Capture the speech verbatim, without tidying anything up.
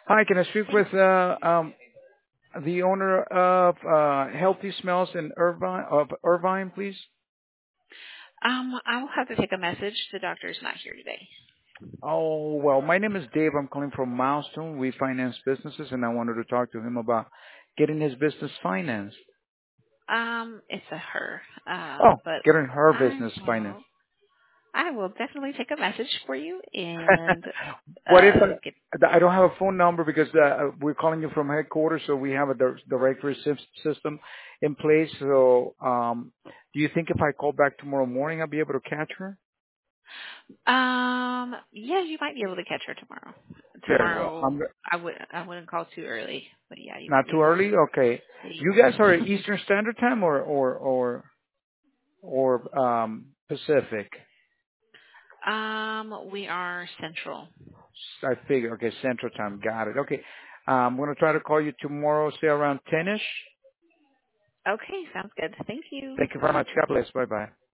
Hi, can I speak Thanks. with uh, um, the owner of uh, Healthy Smells in Irvine, of Irvine, please? Um, I will have to take a message. The doctor is not here today. Oh, well, my name is Dave. I'm calling from Milestone. We finance businesses, and I wanted to talk to him about getting his business financed. Um, it's a her. Um, Oh, but getting her I business financed. will. I will definitely take a message for you and What if uh get. I, I don't have a phone number because uh, we're calling you from headquarters, so we have a dir- directory sys- system in place. So, um, do you think if I call back tomorrow morning, I'll be able to catch her? Um, yeah, you might be able to catch her tomorrow. Very well. Tomorrow, I'm I would. I wouldn't call too early, but yeah, you not might be too able early. to Okay. see. You guys are Eastern Standard Time or or or or um, Pacific? um, we are central. I figure. Okay, Central Time. Got it. Okay. Um, I'm gonna try to call you tomorrow, say around ten ish. Okay, sounds good. Thank you. Thank you very much. God bless. Bye bye.